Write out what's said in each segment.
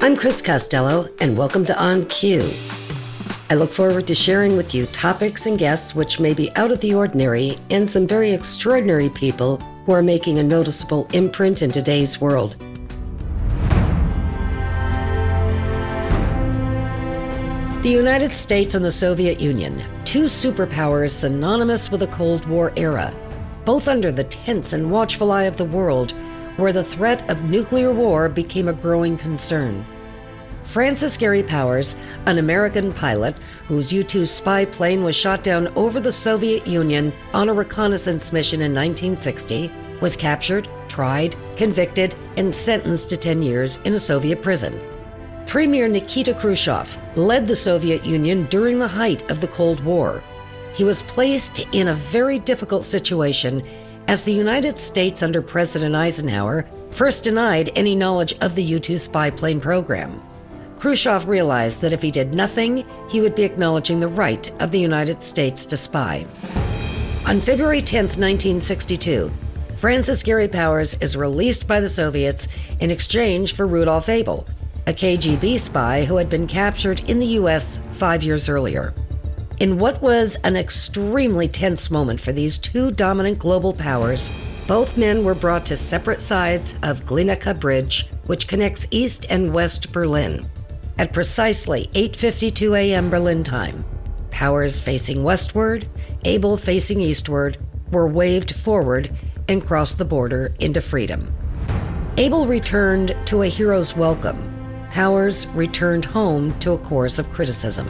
I'm Chris Costello, and welcome to On Cue. I look forward to sharing with you topics and guests which may be out of the ordinary and some very extraordinary people who are making a noticeable imprint in today's world. The United States and the Soviet Union, two superpowers synonymous with the Cold War era, both under the tense and watchful eye of the world, where the threat of nuclear war became a growing concern. Francis Gary Powers, an American pilot whose U-2 spy plane was shot down over the Soviet Union on a reconnaissance mission in 1960, was captured, tried, convicted, and sentenced to 10 years in a Soviet prison. Premier Nikita Khrushchev led the Soviet Union during the height of the Cold War. He was placed in a very difficult situation as the United States under President Eisenhower first denied any knowledge of the U-2 spy plane program. Khrushchev realized that if he did nothing, he would be acknowledging the right of the United States to spy. On February 10, 1962, Francis Gary Powers is released by the Soviets in exchange for Rudolf Abel, a KGB spy who had been captured in the U.S. 5 years earlier. In what was an extremely tense moment for these two dominant global powers, both men were brought to separate sides of Glienicke Bridge, which connects East and West Berlin. At precisely 8:52 a.m. Berlin time, Powers facing westward, Abel facing eastward, were waved forward and crossed the border into freedom. Abel returned to a hero's welcome. Powers returned home to a chorus of criticism.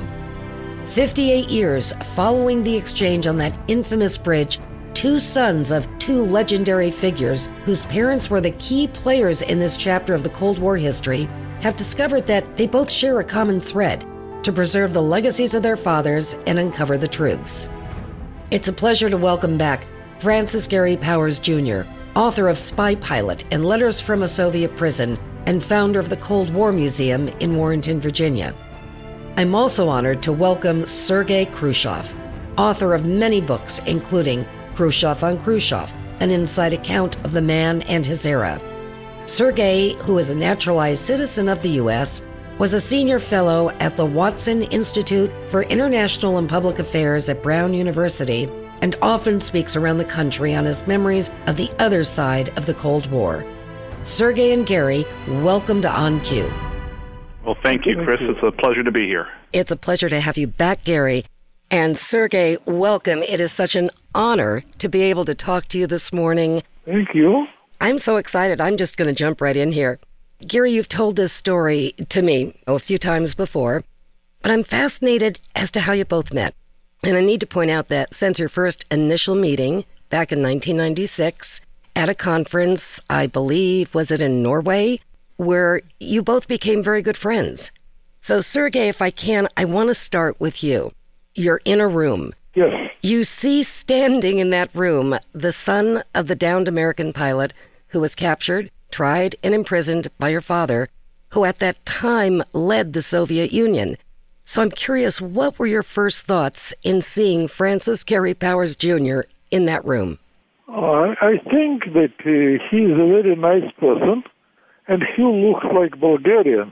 58 years following the exchange on that infamous bridge, two sons of two legendary figures whose parents were the key players in this chapter of the Cold War history have discovered that they both share a common thread: to preserve the legacies of their fathers and uncover the truths. It's a pleasure to welcome back Francis Gary Powers Jr., author of Spy Pilot and Letters from a Soviet Prison, and founder of the Cold War Museum in Warrenton, Virginia. I'm also honored to welcome Sergei Khrushchev, author of many books, including Khrushchev on Khrushchev, an inside account of the man and his era. Sergei, who is a naturalized citizen of the U.S., was a senior fellow at the Watson Institute for International and Public Affairs at Brown University and often speaks around the country on his memories of the other side of the Cold War. Sergei and Gary, welcome to On Cue. Well, thank you, Chris. It's a pleasure to be here. It's a pleasure to have you back, Gary. And Sergei, welcome. It is such an honor to be able to talk to you this morning. Thank you. I'm so excited. I'm just going to jump right in here. Gary, you've told this story to me a few times before, but I'm fascinated as to how you both met. And I need to point out that since your first initial meeting back in 1996 at a conference, I believe, was it in Norway, where you both became very good friends. So, Sergei, if I can, I want to start with you. You're in a room. Yes. You see standing in that room the son of the downed American pilot who was captured, tried, and imprisoned by your father, who at that time led the Soviet Union. So I'm curious, what were your first thoughts in seeing Francis Gary Powers Jr. in that room? I think that he's a very nice person, and he looks like Bulgarian.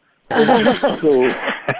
so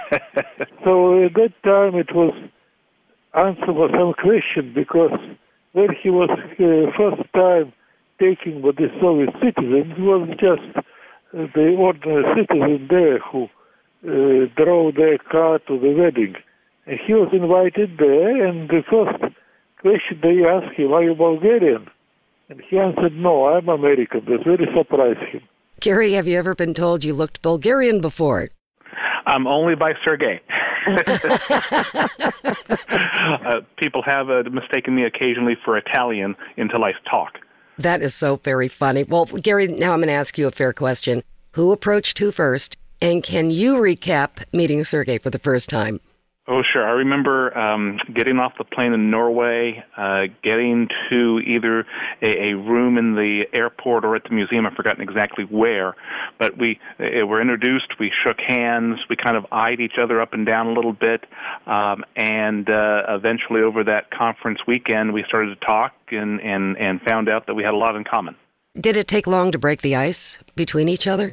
at that time it was answer for some question, because when he was first time taking with the Soviet citizens, he was just the ordinary citizen there who drove their car to the wedding. And he was invited there, and the first question they asked him, "Are you Bulgarian?" And he answered, "No, I'm American." That very surprised him. Gary, have you ever been told you looked Bulgarian before? Only by Sergei. People have mistaken me occasionally for Italian until I talk. That is so very funny. Well, Gary, now I'm going to ask you a fair question. Who approached who first? And can you recap meeting Sergei for the first time? Oh, sure. I remember getting off the plane in Norway, getting to either a room in the airport or at the museum. I've forgotten exactly where. But we were introduced. We shook hands. We kind of eyed each other up and down a little bit. And eventually over that conference weekend, we started to talk and found out that we had a lot in common. Did it take long to break the ice between each other?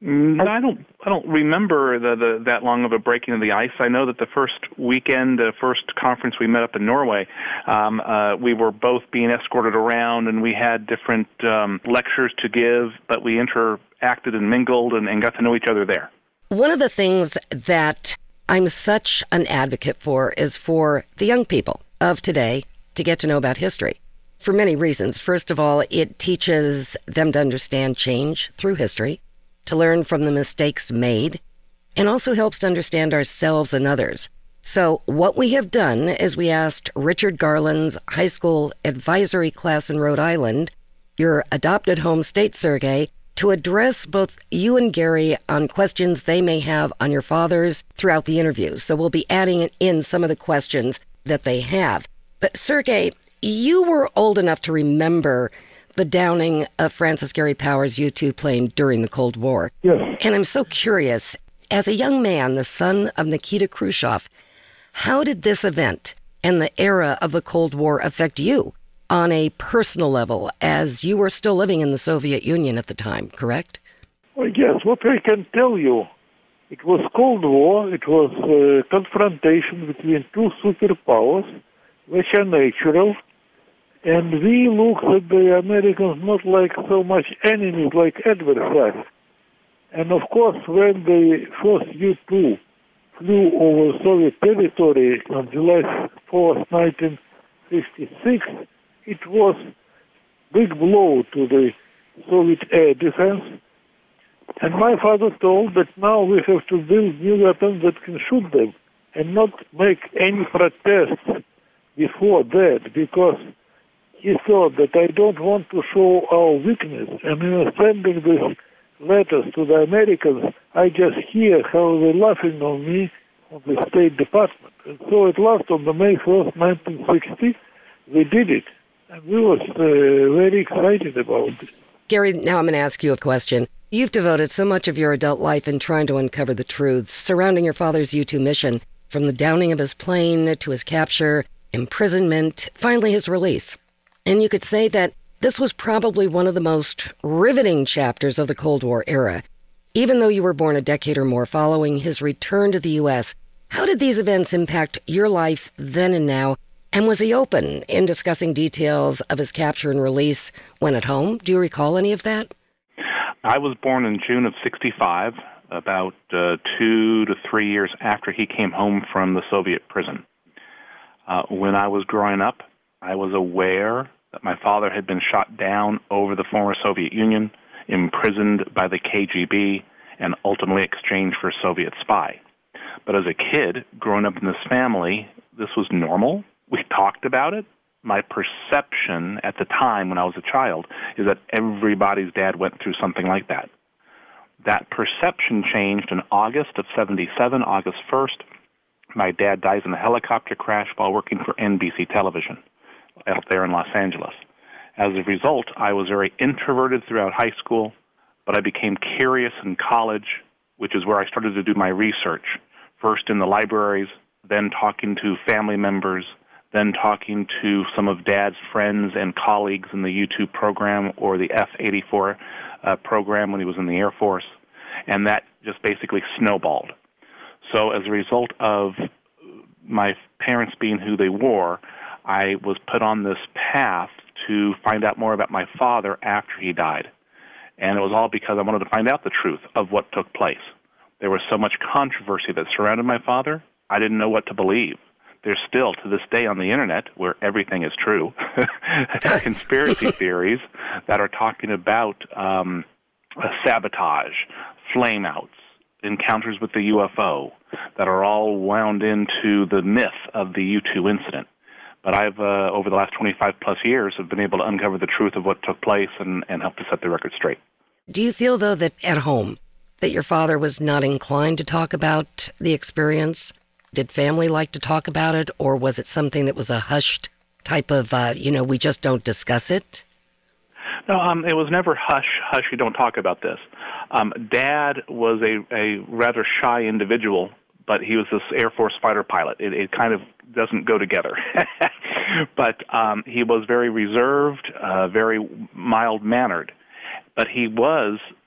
I don't remember that long of a breaking of the ice. I know that the first weekend, first conference we met up in Norway, we were both being escorted around, and we had different lectures to give, but we interacted and mingled and got to know each other there. One of the things that I'm such an advocate for is for the young people of today to get to know about history for many reasons. First of all, it teaches them to understand change through history, to learn from the mistakes made, and also helps to understand ourselves and others. So what we have done is we asked Richard Garland's high school advisory class in Rhode Island, your adopted home state, Sergei, to address both you and Gary on questions they may have on your fathers throughout the interview. So we'll be adding in some of the questions that they have. But Sergei, you were old enough to remember the downing of Francis Gary Powers' U-2 plane during the Cold War. Yes. And I'm so curious, as a young man, the son of Nikita Khrushchev, how did this event and the era of the Cold War affect you on a personal level, as you were still living in the Soviet Union at the time, correct? Well, yes, what I can tell you, it was Cold War, it was a confrontation between two superpowers, which are natural, and we looked at the Americans not like so much enemies, like adversaries. And of course, when the first U-2 flew over Soviet territory on July 4th, 1956, it was big blow to the Soviet air defense. And my father told that now we have to build new weapons that can shoot them and not make any protests before that, because he thought that I don't want to show our weakness. And in sending these letters to the Americans, I just hear how they're laughing on me on the State Department. And so at last, on the May 1st, 1960, they did it. And we were very excited about it. Gary, now I'm going to ask you a question. You've devoted so much of your adult life in trying to uncover the truths surrounding your father's U-2 mission, from the downing of his plane to his capture, imprisonment, finally his release. And you could say that this was probably one of the most riveting chapters of the Cold War era. Even though you were born a decade or more following his return to the U.S., how did these events impact your life then and now? And was he open in discussing details of his capture and release when at home? Do you recall any of that? I was born in June of 1965, about 2 to 3 years after he came home from the Soviet prison. When I was growing up, I was aware that my father had been shot down over the former Soviet Union, imprisoned by the KGB, and ultimately exchanged for a Soviet spy. But as a kid, growing up in this family, this was normal. We talked about it. My perception at the time when I was a child is that everybody's dad went through something like that. That perception changed in August of 1977, August 1st. My dad dies in a helicopter crash while working for NBC Television out there in Los Angeles. As a result, I was very introverted throughout high school, but I became curious in college, which is where I started to do my research, first in the libraries, then talking to family members, then talking to some of Dad's friends and colleagues in the U-2 program or the F-84 program when he was in the Air Force, and that just basically snowballed. So as a result of my parents being who they were, I was put on this path to find out more about my father after he died. And it was all because I wanted to find out the truth of what took place. There was so much controversy that surrounded my father, I didn't know what to believe. There's still, to this day on the Internet, where everything is true, conspiracy theories that are talking about sabotage, flameouts, encounters with the UFO that are all wound into the myth of the U-2 incident. But I've, over the last 25-plus years, have been able to uncover the truth of what took place and help to set the record straight. Do you feel, though, that at home, that your father was not inclined to talk about the experience? Did family like to talk about it, or was it something that was a hushed type of, we just don't discuss it? No, it was never hush, you don't talk about this. Dad was a rather shy individual, but he was this Air Force fighter pilot. It kind of doesn't go together. But he was very reserved, very mild-mannered. But he was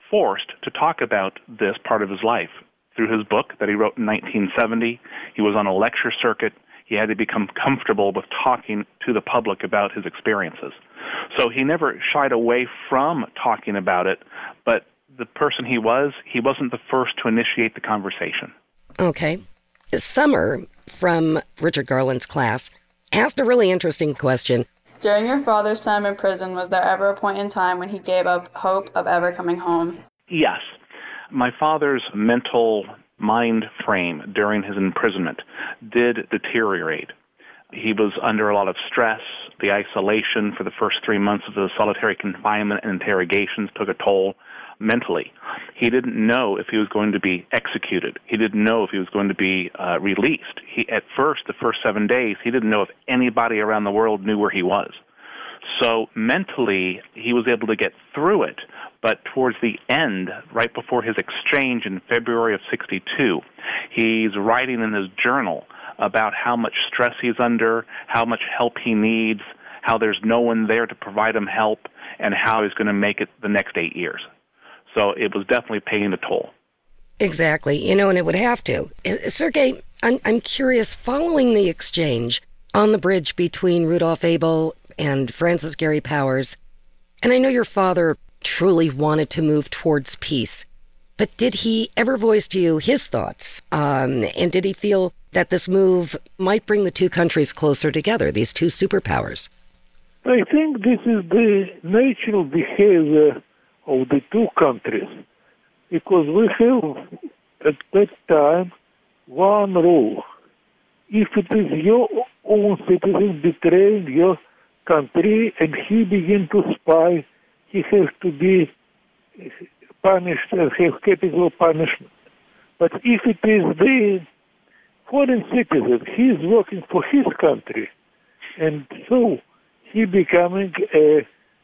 forced to talk about this part of his life. Through his book that he wrote in 1970, he was on a lecture circuit. He had to become comfortable with talking to the public about his experiences. So he never shied away from talking about it, but the person he wasn't the first to initiate the conversation. Okay. Summer, from Richard Garland's class, asked a really interesting question. During your father's time in prison, was there ever a point in time when he gave up hope of ever coming home? Yes. My father's mental mind frame during his imprisonment did deteriorate. He was under a lot of stress. The isolation for the first 3 months of the solitary confinement and interrogations took a toll mentally. He didn't know if he was going to be executed. He didn't know if he was going to be released. The first 7 days, he didn't know if anybody around the world knew where he was. So mentally, he was able to get through it. But towards the end, right before his exchange in February of '62, he's writing in his journal about how much stress he's under, how much help he needs, how there's no one there to provide him help, and how he's going to make it the next 8 years. So it was definitely paying a toll. Exactly. And it would have to. Sergei, I'm curious, following the exchange on the bridge between Rudolph Abel and Francis Gary Powers, and I know your father truly wanted to move towards peace, but did he ever voice to you his thoughts? And did he feel that this move might bring the two countries closer together, these two superpowers? I think this is the natural behavior of the two countries, because we have at that time one rule. If it is your own citizen betraying your country and he begin to spy, he has to be punished and have capital punishment. But if it is the foreign citizen, he is working for his country, and so he becoming a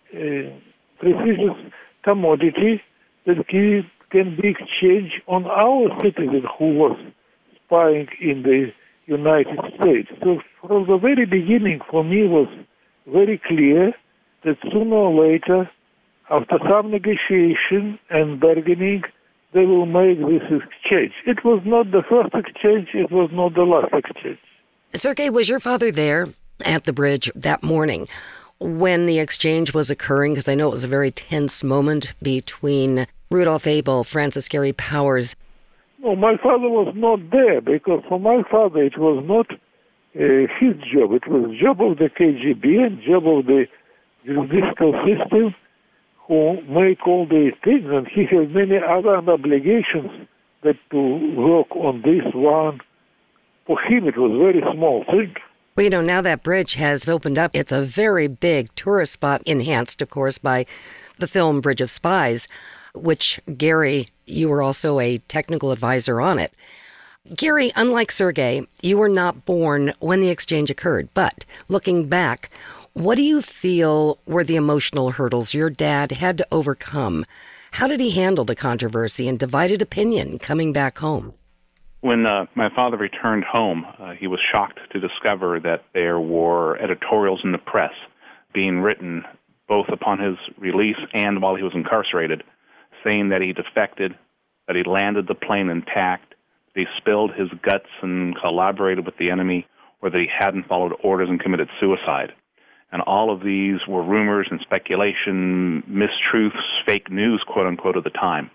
precious commodity that can be exchanged on our citizen who was spying in the United States. So from the very beginning, for me, was very clear that sooner or later, after some negotiation and bargaining, they will make this exchange. It was not the first exchange, it was not the last exchange. Sergei, was your father there at the bridge that morning when the exchange was occurring? Because I know it was a very tense moment between Rudolph Abel, Francis Gary Powers. No, my father was not there, because for my father it was not his job. It was the job of the KGB and job of the judicial system who make all these things, and he has many other obligations that to work on this one. For him, it was a very small thing. Well, now that bridge has opened up. It's a very big tourist spot, enhanced, of course, by the film Bridge of Spies, which, Gary, you were also a technical advisor on it. Gary, unlike Sergei, you were not born when the exchange occurred, but looking back, what do you feel were the emotional hurdles your dad had to overcome? How did he handle the controversy and divided opinion coming back home? When my father returned home, he was shocked to discover that there were editorials in the press being written both upon his release and while he was incarcerated, saying that he defected, that he landed the plane intact, that he spilled his guts and collaborated with the enemy, or that he hadn't followed orders and committed suicide. And all of these were rumors and speculation, mistruths, fake news, quote-unquote, at the time.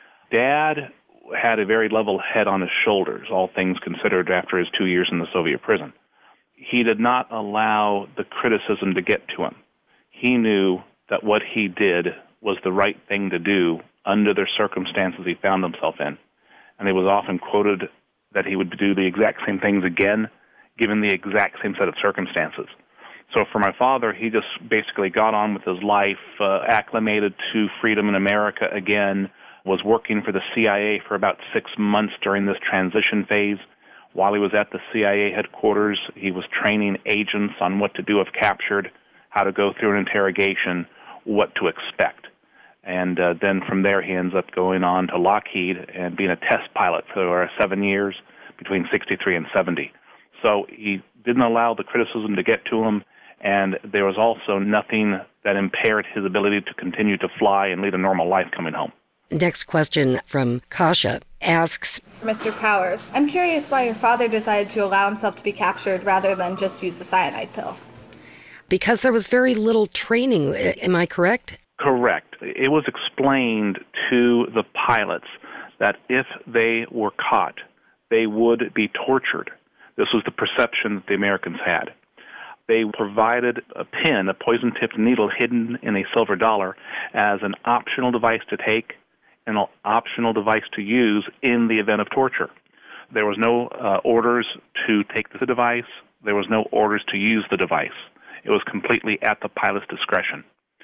Dad had a very level head on his shoulders, all things considered, after his 2 years in the Soviet prison. He did not allow the criticism to get to him. He knew that what he did was the right thing to do under the circumstances he found himself in. And it was often quoted that he would do the exact same things again, given the exact same set of circumstances. So for my father, he just basically got on with his life, acclimated to freedom in America again, was working for the CIA for about 6 months during this transition phase. While he was at the CIA headquarters, he was training agents on what to do if captured, how to go through an interrogation, what to expect. And then from there, he ends up going on to Lockheed and being a test pilot for 7 years between 63 and 70. So he didn't allow the criticism to get to him, and there was also nothing that impaired his ability to continue to fly and lead a normal life coming home. Next question from Kasha asks, Mr. Powers, I'm curious why your father decided to allow himself to be captured rather than just use the cyanide pill. Because there was very little training, am I correct? Correct. It was explained to the pilots that if they were caught, they would be tortured. This was the perception that the Americans had. They provided a pin, a poison-tipped needle hidden in a silver dollar, as an optional device to take and an optional device to use in the event of torture. There was no orders to take the device. There was no orders to use the device. It was completely at the pilot's discretion.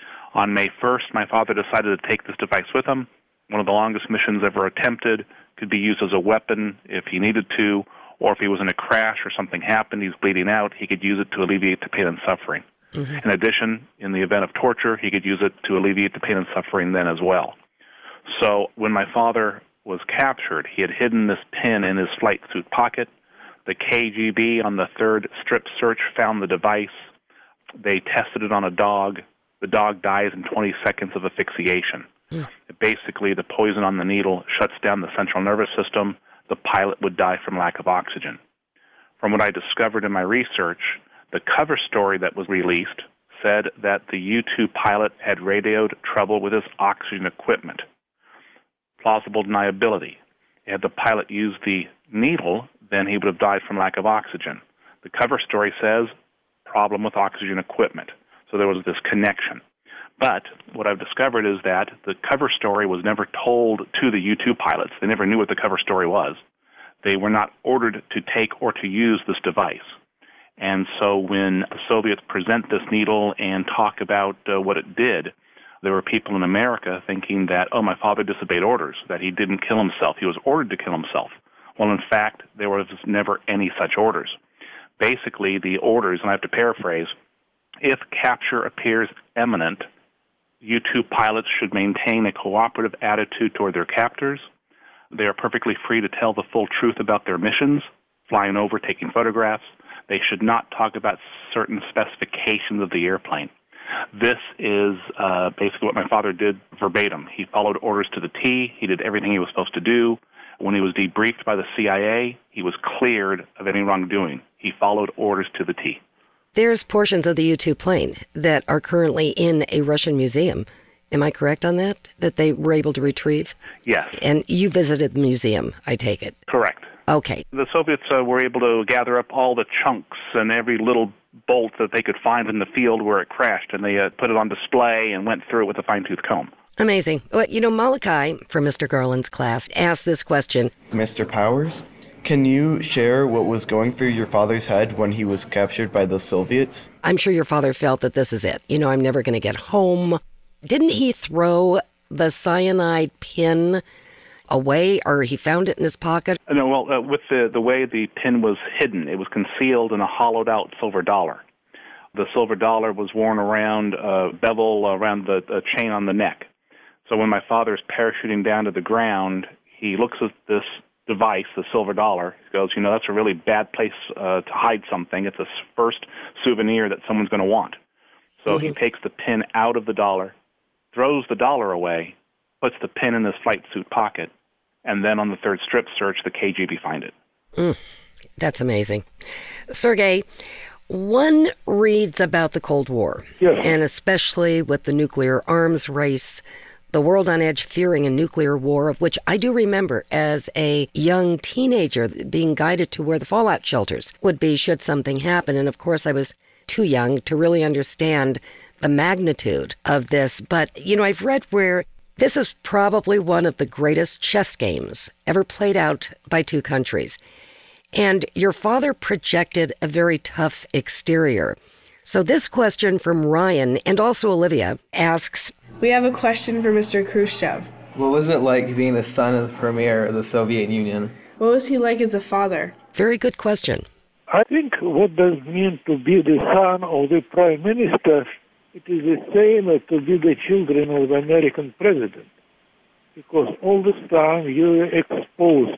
On May 1st, my father decided to take this device with him. One of the longest missions ever attempted, could be used as a weapon if he needed to, or if he was in a crash or something happened, he's bleeding out, he could use it to alleviate the pain and suffering. Mm-hmm. In addition, in the event of torture, he could use it to alleviate the pain and suffering then as well. So when my father was captured, he had hidden this pin in his flight suit pocket. The KGB on the third strip search found the device. They tested it on a dog. The dog dies in 20 seconds of asphyxiation. Mm. Basically, the poison on the needle shuts down the central nervous system. The pilot would die from lack of oxygen. From what I discovered in my research, the cover story that was released said that the U-2 pilot had radioed trouble with his oxygen equipment. Plausible deniability. Had the pilot used the needle, then he would have died from lack of oxygen. The cover story says problem with oxygen equipment. So there was this connection. But what I've discovered is that the cover story was never told to the U-2 pilots. They never knew what the cover story was. They were not ordered to take or to use this device. And so when the Soviets present this needle and talk about what it did, there were people in America thinking that, oh, my father disobeyed orders, that he didn't kill himself. He was ordered to kill himself. Well, in fact, there was never any such orders. Basically, the orders, and I have to paraphrase, if capture appears imminent, U-2 pilots should maintain a cooperative attitude toward their captors. They are perfectly free to tell the full truth about their missions, flying over, taking photographs. They should not talk about certain specifications of the airplane. This is basically what my father did verbatim. He followed orders to the T. He did everything he was supposed to do. When he was debriefed by the CIA, he was cleared of any wrongdoing. He followed orders to the T. There's portions of the U-2 plane that are currently in a Russian museum. Am I correct on that? That they were able to retrieve? Yes. And you visited the museum, I take it? Correct. Okay. The Soviets were able to gather up all the chunks and every little bolt that they could find in the field where it crashed, and they put it on display and went through it with a fine-tooth comb. Amazing. Well, Malachi from Mr. Garland's class asked this question. Mr. Powers, can you share what was going through your father's head when he was captured by the Soviets? I'm sure your father felt that this is it. I'm never going to get home. Didn't he throw the cyanide pin away, or he found it in his pocket? No, well, with the way the pin was hidden, it was concealed in a hollowed-out silver dollar. The silver dollar was worn around a bevel around the chain on the neck. So when my father's parachuting down to the ground, he looks at this device, the silver dollar. He goes, that's a really bad place to hide something. It's a first souvenir that someone's going to want. So he takes the pin out of the dollar, throws the dollar away, puts the pin in his flight suit pocket, and then on the third strip search, the KGB find it. That's amazing. Sergei, one reads about the Cold War, yes, and especially with the nuclear arms race, the world on edge fearing a nuclear war, of which I do remember as a young teenager being guided to where the fallout shelters would be should something happen. And of course, I was too young to really understand the magnitude of this. But, I've read where this is probably one of the greatest chess games ever played out by two countries. And your father projected a very tough exterior. So this question from Ryan and also Olivia asks, we have a question for Mr. Khrushchev. What was it like being the son of the premier of the Soviet Union? What was he like as a father? Very good question. I think what does it mean to be the son of the prime minister? It is the same as to be the children of the American president. Because all this time you're exposed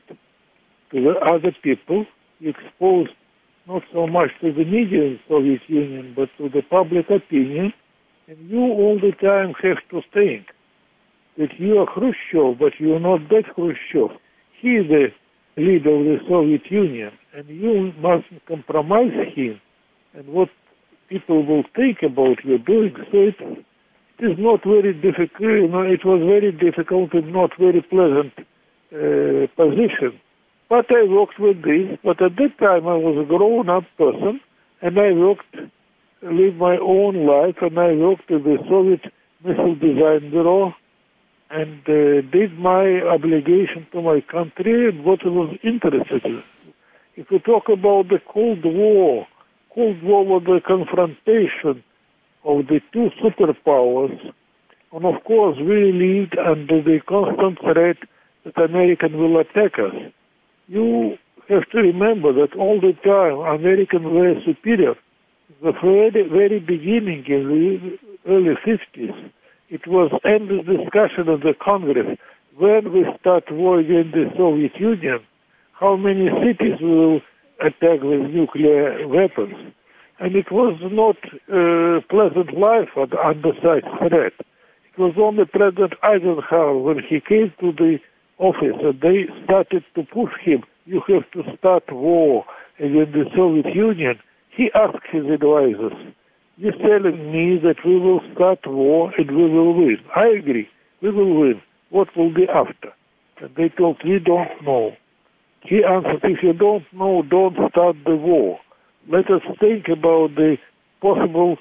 to the other people, you're exposed not so much to the media in the Soviet Union, but to the public opinion, and you all the time have to think that you are Khrushchev, but you are not that Khrushchev. He is the leader of the Soviet Union, and you mustn't compromise him and what people will think about you doing. So it is not very difficult. It was very difficult and not very pleasant position. But I worked with this. But at that time, I was a grown-up person, and I lived my own life, and I worked at the Soviet Missile Design Bureau, and did my obligation to my country and what I was interested in. If we talk about the Cold War was the confrontation of the two superpowers, and of course we lived under the constant threat that American will attack us. You have to remember that all the time Americans were superior. The very beginning in the early 50s, it was endless discussion of the Congress. When we start war against the Soviet Union, how many cities will attack with nuclear weapons? And it was not a pleasant life under such threat. It was only President Eisenhower, when he came to the office and they started to push him, you have to start war against the Soviet Union. He asked his advisors, you're telling me that we will start war and we will win. I agree, we will win. What will be after? And they told, we don't know. He answered, if you don't know, don't start the war. Let us think about the possible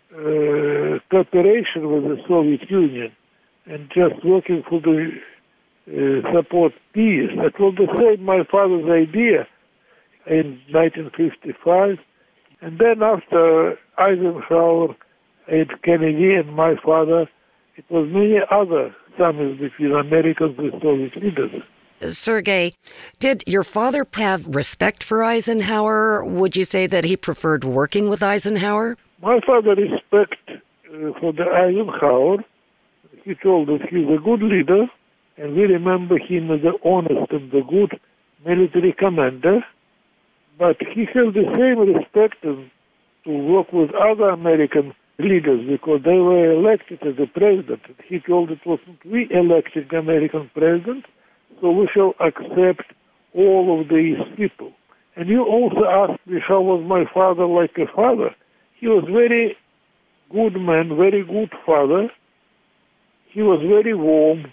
cooperation with the Soviet Union and just working for the support peace. That was the same my father's idea in 1955. And then after Eisenhower and Kennedy and my father, it was many other summits between Americans and Soviet leaders. Sergei, did your father have respect for Eisenhower? Would you say that he preferred working with Eisenhower? My father respect for the Eisenhower. He told us he's a good leader, and we remember him as the honest and the good military commander. But he had the same respect to work with other American leaders because they were elected as the president. He told it wasn't we elected the American president, so we shall accept all of these people. And you also asked me how was my father like a father. He was very good man, very good father. He was very warm.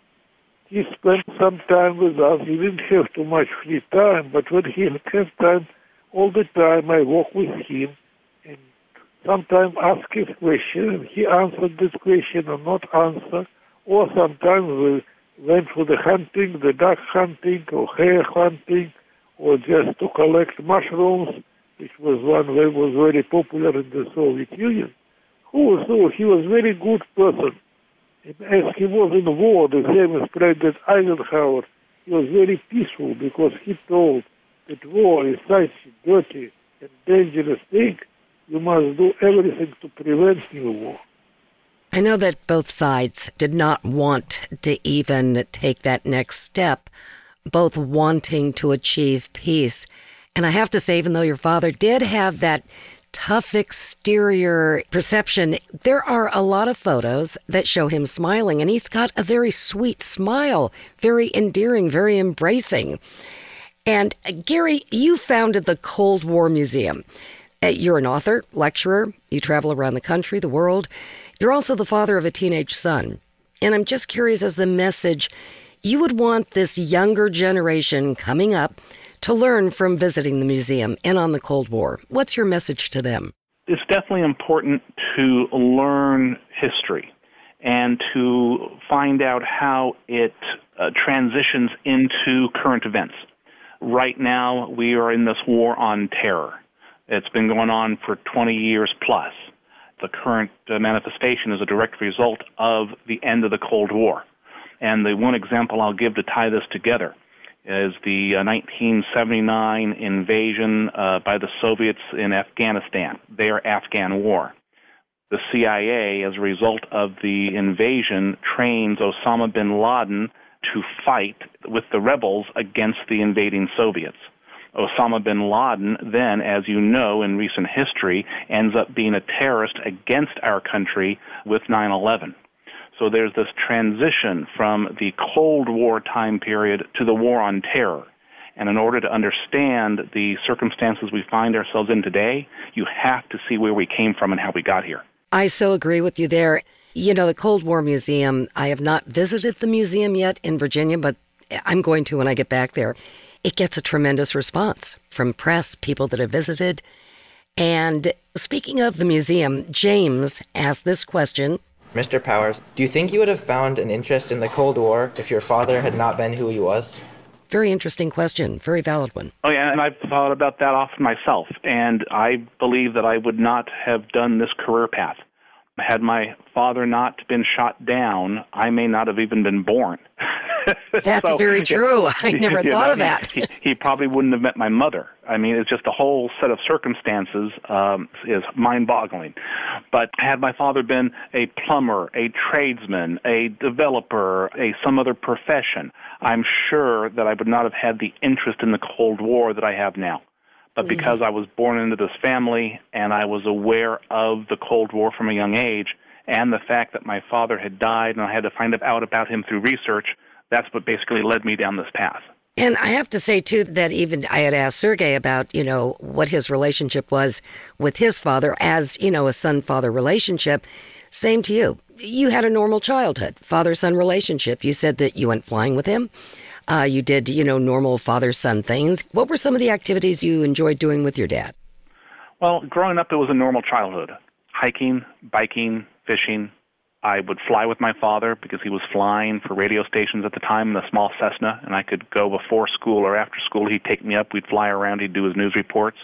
He spent some time with us. He didn't have too much free time, but when he had time, all the time I walked with him and sometimes asked him question, and he answered this question or not answer, or sometimes we went for the hunting, the duck hunting or hare hunting, or just to collect mushrooms, which was one that was very popular in the Soviet Union. He was a very good person. And as he was in war, the same as President Eisenhower, he was very peaceful because he told that war is such a dirty and dangerous thing, you must do everything to prevent new war. I know that both sides did not want to even take that next step, both wanting to achieve peace. And I have to say, even though your father did have that tough exterior perception, there are a lot of photos that show him smiling, and he's got a very sweet smile, very endearing, very embracing. And Gary, you founded the Cold War Museum. You're an author, lecturer, you travel around the country, the world. You're also the father of a teenage son. And I'm just curious as the message you would want this younger generation coming up to learn from visiting the museum and on the Cold War. What's your message to them? It's definitely important to learn history and to find out how it transitions into current events. Right now, we are in this war on terror. It's been going on for 20 years plus. The current manifestation is a direct result of the end of the Cold War. And the one example I'll give to tie this together is the 1979 invasion by the Soviets in Afghanistan, their Afghan war. The CIA, as a result of the invasion, trains Osama bin Laden to fight with the rebels against the invading Soviets. Osama bin Laden then, as you know in recent history, ends up being a terrorist against our country with 9/11. So there's this transition from the Cold War time period to the War on Terror. And in order to understand the circumstances we find ourselves in today, you have to see where we came from and how we got here. I so agree with you there. You know, the Cold War Museum, I have not visited the museum yet in Virginia, but I'm going to when I get back there. It gets a tremendous response from press, people that have visited. And speaking of the museum, James asked this question. Mr. Powers, do you think you would have found an interest in the Cold War if your father had not been who he was? Very interesting question. Very valid one. Oh, yeah, and I've thought about that often myself, and I believe that I would not have done this career path. Had my father not been shot down, I may not have even been born. That's very true. I never thought of that. He probably wouldn't have met my mother. I mean, it's just a whole set of circumstances is mind-boggling. But had my father been a plumber, a tradesman, a developer, some other profession, I'm sure that I would not have had the interest in the Cold War that I have now. But because I was born into this family and I was aware of the Cold War from a young age and the fact that my father had died and I had to find out about him through research, that's what basically led me down this path. And I have to say, too, that even I had asked Sergei about, what his relationship was with his father as, a son-father relationship. Same to you. You had a normal childhood, father-son relationship. You said that you went flying with him. You did, normal father-son things. What were some of the activities you enjoyed doing with your dad? Well, growing up, it was a normal childhood. Hiking, biking, fishing. I would fly with my father because he was flying for radio stations at the time in a small Cessna, and I could go before school or after school. He'd take me up. We'd fly around. He'd do his news reports.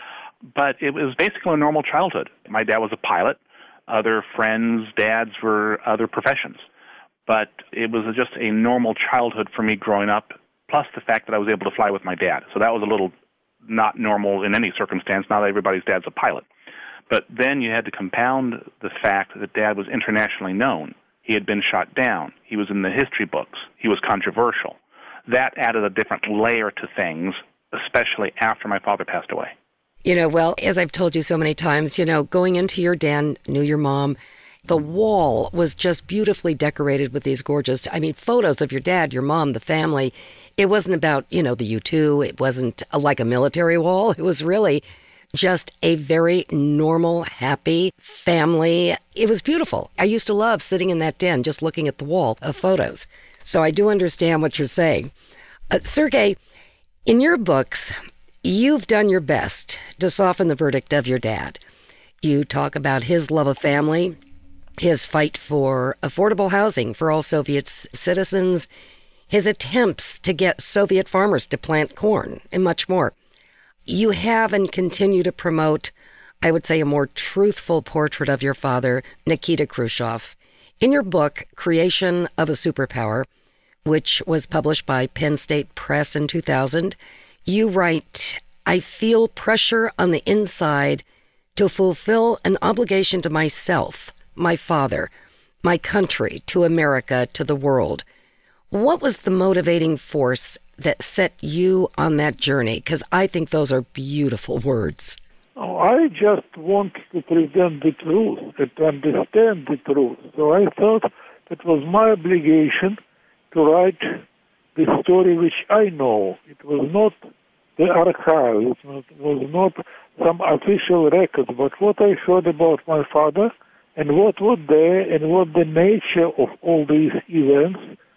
But it was basically a normal childhood. My dad was a pilot. Other friends' dads were other professions. But it was just a normal childhood for me growing up, plus the fact that I was able to fly with my dad. So that was a little not normal in any circumstance. Not everybody's dad's a pilot. But then you had to compound the fact that Dad was internationally known. He had been shot down. He was in the history books. He was controversial. That added a different layer to things, especially after my father passed away. Well, as I've told you so many times, going into your den, knew your mom, the wall was just beautifully decorated with these gorgeous, photos of your dad, your mom, the family. It wasn't about, the U2. It wasn't like a military wall. It was really just a very normal, happy family. It was beautiful. I used to love sitting in that den just looking at the wall of photos. So I do understand what you're saying. Sergei, in your books, you've done your best to soften the verdict of your dad. You talk about his love of family, his fight for affordable housing for all Soviet citizens, his attempts to get Soviet farmers to plant corn, and much more. You have and continue to promote, I would say, a more truthful portrait of your father, Nikita Khrushchev. In your book, Creation of a Superpower, which was published by Penn State Press in 2000, you write, I feel pressure on the inside to fulfill an obligation to myself, my father, my country, to America, to the world. What was the motivating force that set you on that journey? Because I think those are beautiful words. Oh, I just want to present the truth and to understand the truth. So I thought it was my obligation to write the story which I know. It was not the archive. It was not some official record, but what I heard about my father and what was there and what the nature of all these events.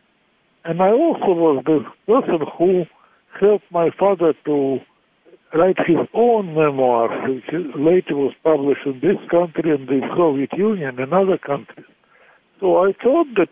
And I also was the person who helped my father to write his own memoirs, which later was published in this country and the Soviet Union and other countries. So I thought that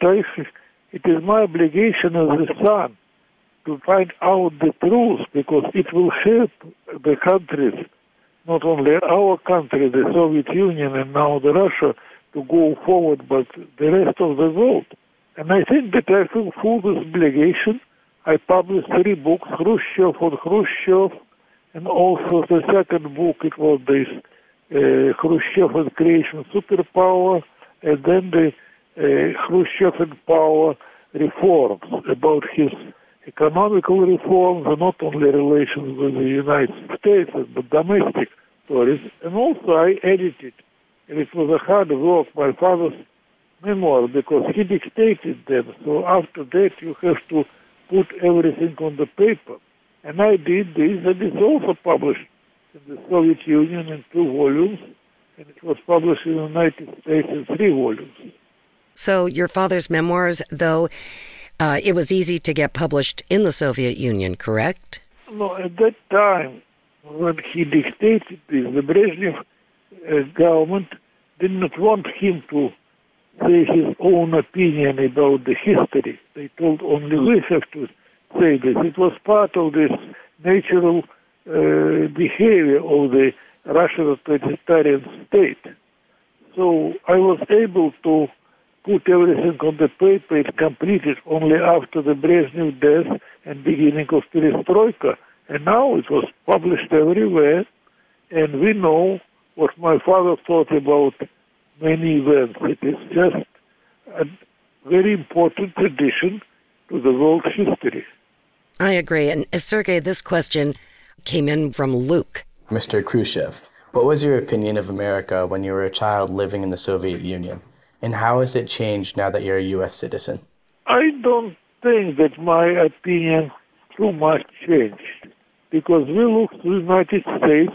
it is my obligation as a son to find out the truth, because it will help the countries, not only our country, the Soviet Union and now the Russia, to go forward, but the rest of the world. And I think that I fulfilled this obligation. I published 3 books, Khrushchev on Khrushchev, and also the second book, it was this Khrushchev and Creation Superpower, and then the Khrushchev and Power reforms, about his economical reforms, and not only relations with the United States, but domestic stories. And also I edited, and it was a hard work. My father memoirs because he dictated them. So after that, you have to put everything on the paper. And I did this, and it's also published in the Soviet Union in 2 volumes, and it was published in the United States in 3 volumes. So your father's memoirs, though, it was easy to get published in the Soviet Union, correct? No, at that time, when he dictated this, the Brezhnev government did not want him to say his own opinion about the history. They told only we have to say this. It was part of this natural behavior of the Russian totalitarian state. So I was able to put everything on the paper. It completed only after the Brezhnev death and beginning of Perestroika. And now it was published everywhere, and we know what my father thought about many events. It is just a very important addition to the world history. I agree. And Sergei, this question came in from Luke. Mr. Khrushchev, what was your opinion of America when you were a child living in the Soviet Union? And how has it changed now that you're a U.S. citizen? I don't think that my opinion too much changed, because we looked to the United States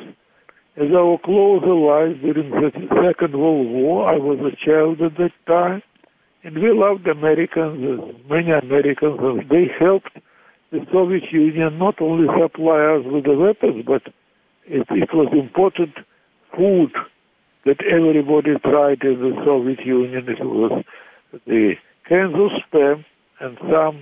as our close allies during the Second World War. I was a child at that time, and we loved Americans, as many Americans, and they helped the Soviet Union not only supply us with the weapons, but it was important food that everybody tried in the Soviet Union. It was the cans of spam and some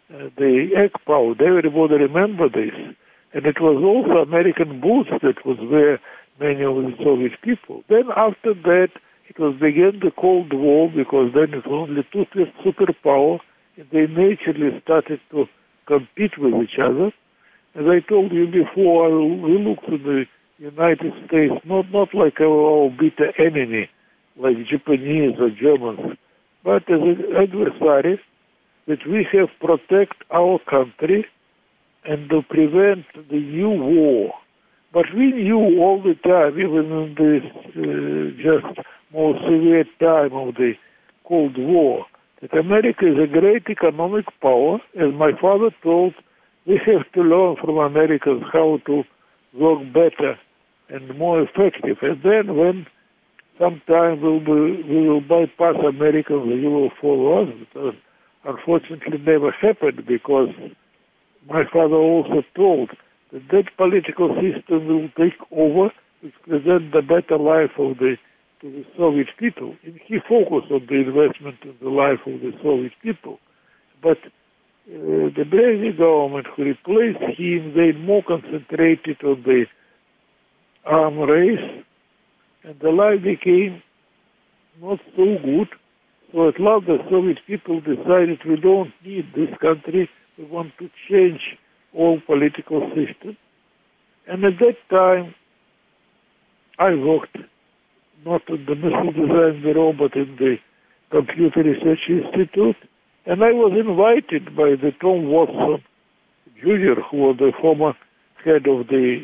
the egg powder. Everybody remember this. And it was also American boots that was where many of the Soviet people. Then after that, it was began the Cold War, because then it was only 2 superpowers, and they naturally started to compete with each other. As I told you before, we looked to the United States not like our bitter enemy, like Japanese or Germans, but as an adversary that we have protect our country and to prevent the new war. But we knew all the time, even in this just more severe time of the Cold War, that America is a great economic power, as my father told, we have to learn from Americans how to work better and more effective. And then when sometime we will bypass Americans, you will follow us. But unfortunately never happened, because my father also told that that political system will take over, which present the better life of to the Soviet people. And he focused on the investment in the life of the Soviet people. But the Brezhnev government who replaced him, they more concentrated on the arms race, and the life became not so good. So at last the Soviet people decided we don't need this country, we want to change all political system. And at that time, I worked not in the Missile Design Bureau, but in the Computer Research Institute. And I was invited by the Tom Watson Jr., who was the former head of the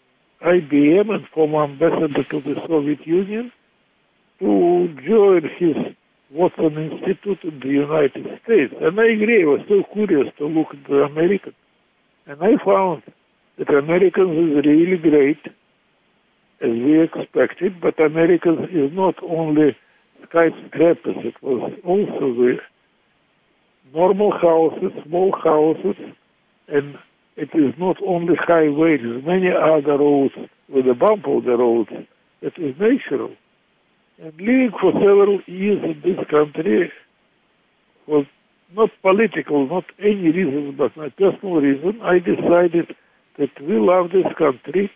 IBM and former ambassador to the Soviet Union, to join his Watson Institute in the United States. And I agree, I was so curious to look at the Americans. And I found that Americans is really great, as we expected, but Americans is not only skyscrapers, it was also the normal houses, small houses, and it is not only highways, many other roads with the bump of the roads that is natural. And living for several years in this country was not political, not any reason, but my personal reason. I decided that we love this country.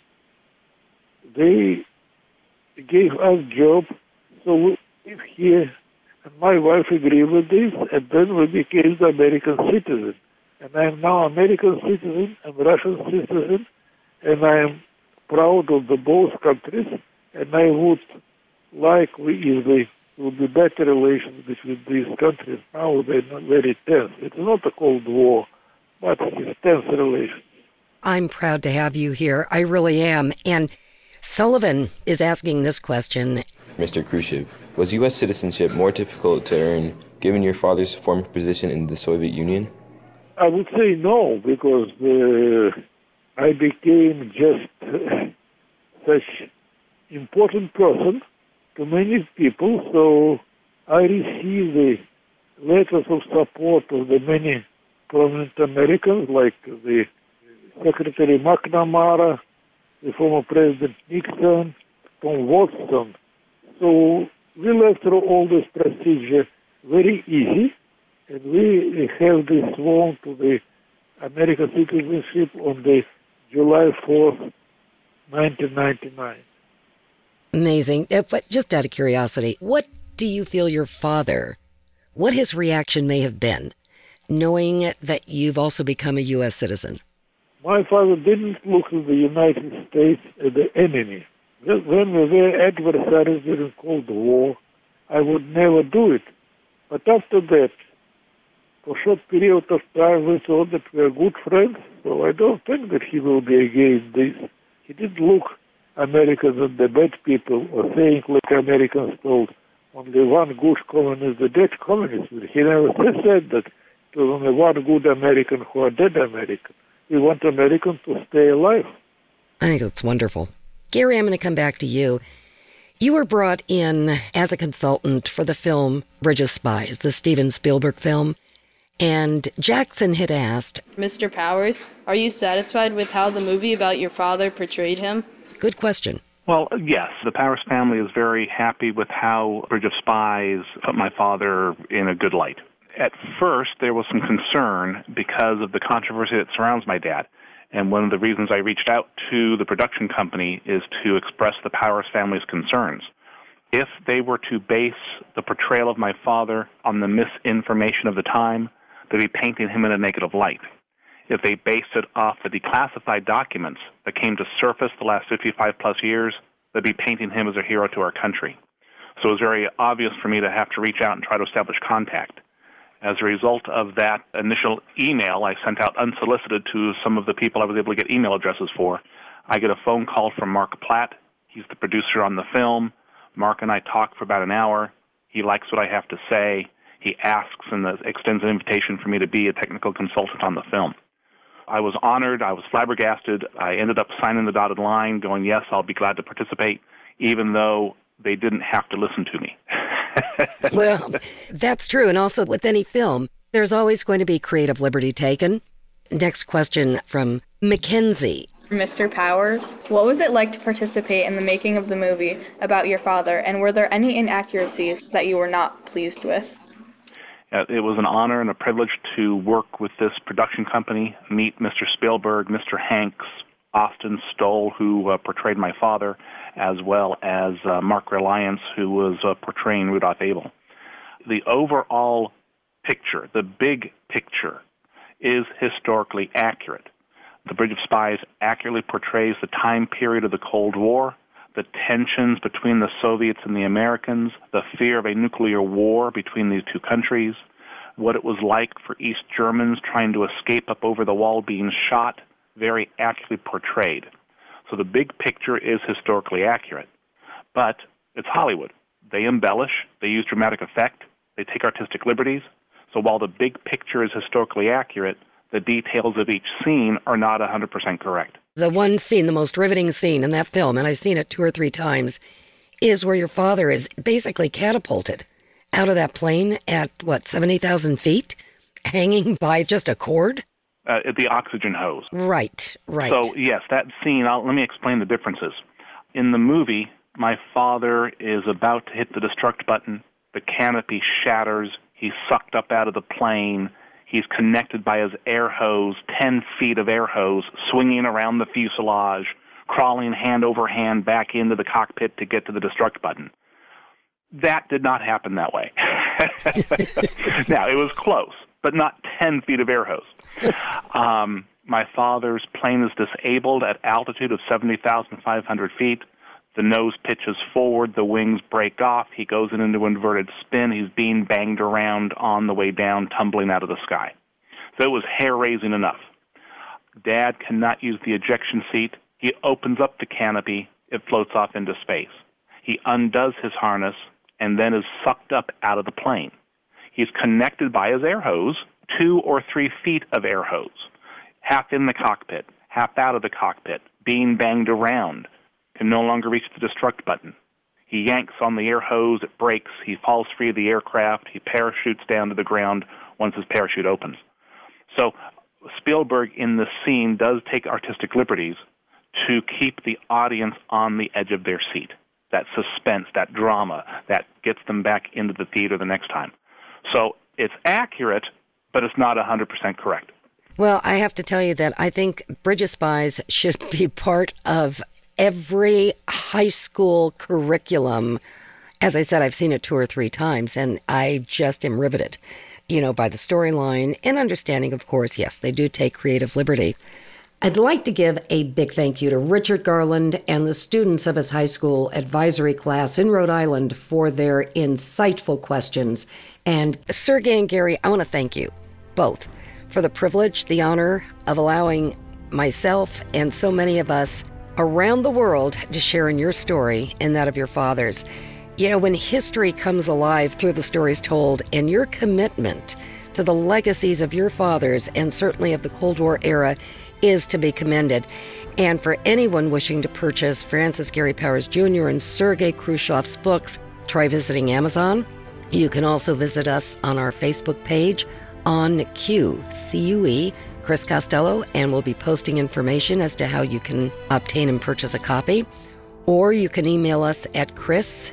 They gave us job, so we live here. And my wife agreed with this, and then we became the American citizen. And I am now American citizen and Russian citizen, and I am proud of the both countries, and I would like if there will be better relations between these countries. Now they're not very tense. It's not a Cold War, but it's tense relations. I'm proud to have you here. I really am. And Sullivan is asking this question. Mr. Khrushchev. Was U.S. citizenship more difficult to earn given your father's former position in the Soviet Union? I would say no, because I became just such important person to many people, so I received the letters of support of the many prominent Americans, like the Secretary McNamara, the former President Nixon, Tom Watson. So we went through all this procedure very easy, and we have this sworn to the American citizenship on the July 4th, 1999. Amazing. But just out of curiosity, what do you feel what his reaction may have been, knowing that you've also become a U.S. citizen? My father didn't look at the United States as the enemy. When we were adversaries during Cold War, I would never do it. But after that, for a short period of time, we thought that we are good friends, so I don't think that he will be against this. He didn't look Americans as the bad people, or saying like Americans told, only one good communist, the dead communist. He never said that it was only one good American who are dead American. We want Americans to stay alive. I think that's wonderful. Gary, I'm going to come back to you. You were brought in as a consultant for the film Bridge of Spies, the Steven Spielberg film, and Jackson had asked, Mr. Powers, are you satisfied with how the movie about your father portrayed him? Good question. Well, yes. The Powers family is very happy with how Bridge of Spies put my father in a good light. At first, there was some concern because of the controversy that surrounds my dad. And one of the reasons I reached out to the production company is to express the Powers family's concerns. If they were to base the portrayal of my father on the misinformation of the time, they'd be painting him in a negative light. If they based it off the declassified documents that came to surface the last 55-plus years, they'd be painting him as a hero to our country. So it was very obvious for me to have to reach out and try to establish contact. As a result of that initial email I sent out unsolicited to some of the people I was able to get email addresses for, I get a phone call from Mark Platt. He's the producer on the film. Mark and I talk for about an hour. He likes what I have to say. He asks and extends an invitation for me to be a technical consultant on the film. I was honored. I was flabbergasted. I ended up signing the dotted line, going, yes, I'll be glad to participate, even though they didn't have to listen to me. Well, that's true. And also with any film, there's always going to be creative liberty taken. Next question from Mackenzie. Mr. Powers, what was it like to participate in the making of the movie about your father, and were there any inaccuracies that you were not pleased with? It was an honor and a privilege to work with this production company, meet Mr. Spielberg, Mr. Hanks, Austin Stoll, who portrayed my father, as well as Mark Reliance, who was portraying Rudolph Abel. The overall picture, the big picture, is historically accurate. The Bridge of Spies accurately portrays the time period of the Cold War, the tensions between the Soviets and the Americans, the fear of a nuclear war between these two countries, what it was like for East Germans trying to escape up over the wall being shot, very accurately portrayed. So the big picture is historically accurate. But it's Hollywood. They embellish, they use dramatic effect, they take artistic liberties. So while the big picture is historically accurate, the details of each scene are not 100% correct. The one scene, the most riveting scene in that film, and I've seen it 2 or 3 times, is where your father is basically catapulted out of that plane at, 70,000 feet, hanging by just a cord? The oxygen hose. Right. So, yes, that scene, let me explain the differences. In the movie, my father is about to hit the destruct button. The canopy shatters. He's sucked up out of the plane. He's connected by his air hose, 10 feet of air hose, swinging around the fuselage, crawling hand over hand back into the cockpit to get to the destruct button. That did not happen that way. Now, it was close, but not 10 feet of air hose. My father's plane is disabled at altitude of 70,500 feet. The nose pitches forward, the wings break off, he goes into inverted spin, he's being banged around on the way down, tumbling out of the sky. So it was hair-raising enough. Dad cannot use the ejection seat. He opens up the canopy, it floats off into space. He undoes his harness and then is sucked up out of the plane. He's connected by his air hose, 2 or 3 feet of air hose, half in the cockpit, half out of the cockpit, being banged around, can no longer reach the destruct button. He yanks on the air hose, it breaks, he falls free of the aircraft, he parachutes down to the ground once his parachute opens. So Spielberg in this scene does take artistic liberties to keep the audience on the edge of their seat. That suspense, that drama, that gets them back into the theater the next time. So it's accurate, but it's not 100% correct. Well, I have to tell you that I think Bridge of Spies should be part of every high school curriculum. As I said, I've seen it 2 or 3 times, and I just am riveted, by the storyline and understanding, of course, yes, they do take creative liberty. I'd like to give a big thank you to Richard Garland and the students of his high school advisory class in Rhode Island for their insightful questions. And Sergei and Gary, I want to thank you both for the privilege, the honor of allowing myself and so many of us around the world to share in your story and that of your fathers. When history comes alive through the stories told and your commitment to the legacies of your fathers and certainly of the Cold War era is to be commended. And for anyone wishing to purchase Francis Gary Powers Jr. and Sergei Khrushchev's books, try visiting Amazon. You can also visit us on our Facebook page on CUE, Chris Costello, and we'll be posting information as to how you can obtain and purchase a copy. Or you can email us at Chris,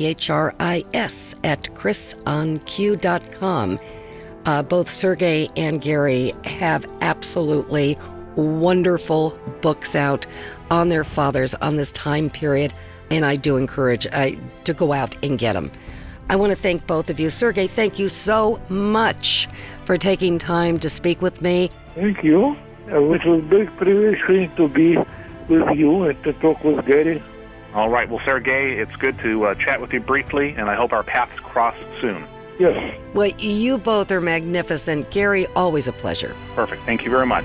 CHRIS, at chrisonq.com. Both Sergei and Gary have absolutely wonderful books out on their fathers on this time period, and I do encourage to go out and get them. I want to thank both of you. Sergei, thank you so much for taking time to speak with me. Thank you. It was a big privilege to be with you and to talk with Gary. All right. Well, Sergei, it's good to chat with you briefly, and I hope our paths cross soon. Yes. Well, you both are magnificent. Gary, always a pleasure. Perfect. Thank you very much.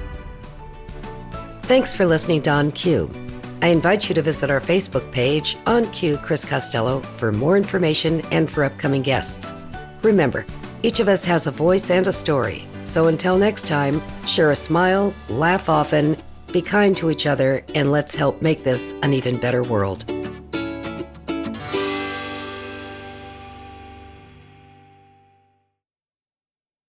Thanks for listening to On Cue. I invite you to visit our Facebook page, On Cue Chris Costello, for more information and for upcoming guests. Remember, each of us has a voice and a story. So until next time, share a smile, laugh often, be kind to each other, and let's help make this an even better world.